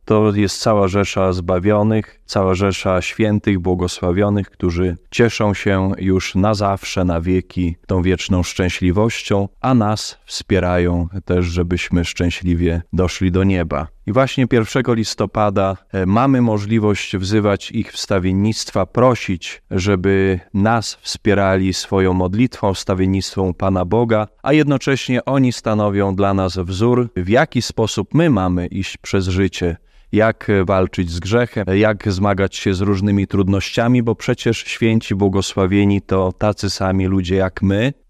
to jest cała rzesza zbawionych, cała rzesza świętych, błogosławionych, którzy cieszą się już na zawsze, na wieki tą wieczną szczęśliwością, a nas wspierają też, żebyśmy szczęśliwie doszli do nieba. I właśnie 1 listopada mamy możliwość wzywać ich wstawiennictwa, prosić, żeby nas wspierali swoją modlitwą, wstawiennictwą Pana Boga, a jednocześnie oni stanowią dla nas wzór, w jaki sposób my mamy iść przez życie, jak walczyć z grzechem, jak zmagać się z różnymi trudnościami, bo przecież święci, błogosławieni to tacy sami ludzie jak my,